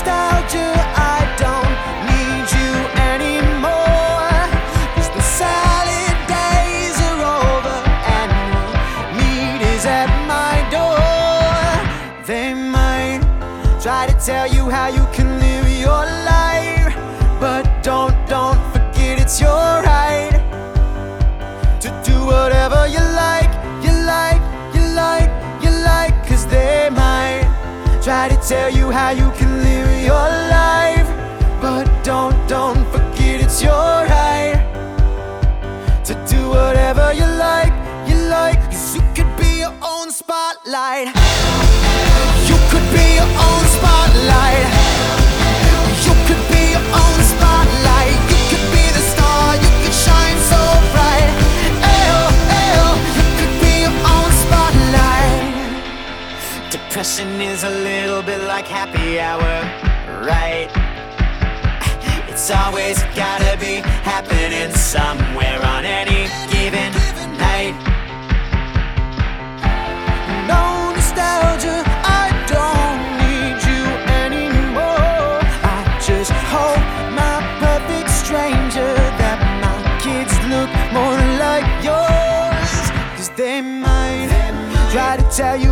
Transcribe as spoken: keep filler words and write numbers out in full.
nostalgia, I don't need you anymore. 'Cause the salad days are over and the meat is at my door. They might try to tell you how you can live your life, but don't, don't forget it's your right to do whatever you like, you like, you like, you like. 'Cause they might try to tell you how you can live your life, but don't, don't forget it's your right to do whatever you like, you like. 'Cause you could be your own spotlight. You could be your own spotlight. You could be your own spotlight. You could be the star, you could shine so bright. Ayo, ayo, you could be your own spotlight. Depression is a little bit like happy hour, right? It's always gotta be happening somewhere on any given night. No nostalgia, I don't need you anymore. I just hope, my perfect stranger, that my kids look more like yours. 'Cause they might try to tell you